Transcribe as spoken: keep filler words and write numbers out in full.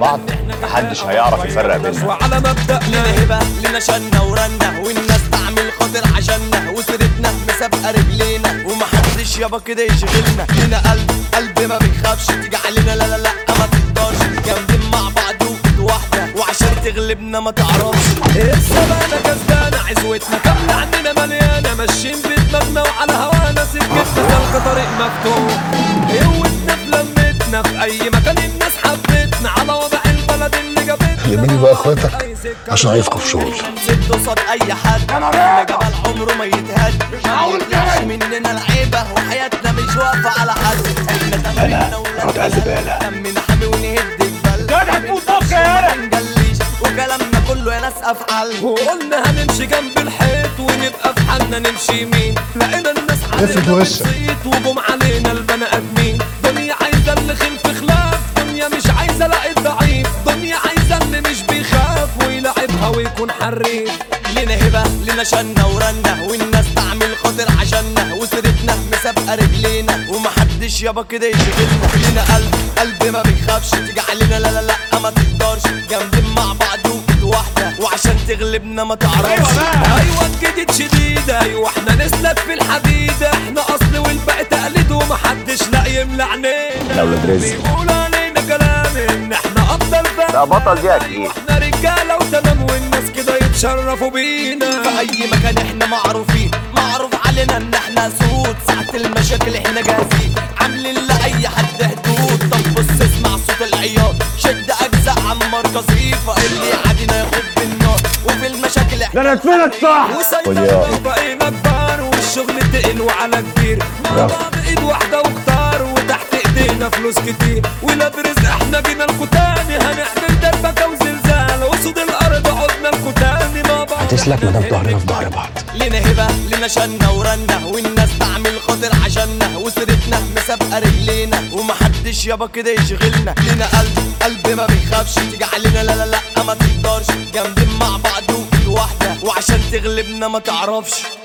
بعض محدش هيعرف يفرق بيننا. وعلى مبدأ لنا هبة لنا شنة ورنة، والناس تعمل خاطر عشاننا، وسيرتنا مسابقة رجلينا ومحدش يابا كده يشغلنا. لنا قلب قلب ما بيخافش، تيجي علينا لا لا لا ما تقدرش، جامدين مع بعض وكت واحدة، وعشان تغلبنا ما تعرفش. السبانة كسبانة عزوتنا كاملة عننا مليانة، ماشيين بدماغنا وعلى هوانا سكتنا، تلقى طريق مفتوح. قوتنا في لمتنا في أي مكان الناس حبتنا، على وضع البلد اللي جابتنا. لمني بقى اخواتك عشان عايزكم في شغل. نسد قصاد أي حد، اللي جبل عمره ما يتهد، ما يطلعش مننا العيبة، وحياتنا مش واقفة على حد. احنا تمرينا رد زبالة دمنا حامي ونهد الجبل، هتموت بكة يالا منجليش، وكلامنا كله يا ناس أفعال. وقلنا هنمشي جنب الحيط ونبقى في حالنا نمشي يمين، لقينا الناس علينا بتصيت وجم علينا البني آدمين. دنيا عايزة اللي خلف خلاف، دنيا مش عايزة لعيب ضعيف، دنيا عايزة اللي مش بيخاف ويلعبها ويكون حريف. لنا هبة لنا شنة ورنة، والناس تعمل خاطر عشاننا، وسيرتنا مسابقة رجلينا ومحدش يابا كده يشغلنا. لنا قلب قلب ما بيخافش، تيجي علينا لا لا لا ما تقدرش، جامدين مع بعض وكت واحدة، وعشان تغلبنا ما تعرفش. ايوه الجديد شديد، ايوه احنا نسلك في الحديد، احنا اصل والباقي تقليد، ومحدش لا يملى عينينا. يا ولاد رزق بيقولوا علينا كلام ان احنا افضل فهم، لا بطل دي اكيد. احنا رجاله وتمام، والناس كده يتشرفوا بينا. في اي مكان احنا معروفين، معروف علينا ان احنا سود، ساعة المشاكل احنا جاهزين، عاملين لاي حد حدود. طب بص اسمع صوت العياط، شد اجزاء عمار قصيفة، اللي يعادينا ياخد بالنار، وفي المشاكل احنا ده انا اتفلت صح. وسيطرنا وبقينا كبار، والشغل تقل وعلى كبير، مع بعض ايد واحدة واختار، وتحت ايدينا فلوس كتير، ولاد رزق احنا جينا الختاني، هنعمل دربكة وزلزال، وصود الارض عدنا الختاني مع بعض. هتسلك مدام ظهرنا في ظهر بعض. لنا هبة لنا شنة ورنة، والناس تعمل خاطر عشاننا، وسيرتنا مسابقة رجلينا ومحدش يابا كده يشغلنا. لنا قلب قلب ما بيخافش، تيجي علينا لا لا لا ما تقدرش، جامدين مع بعض وكت واحدة، وعشان تغلبنا ما تعرفش.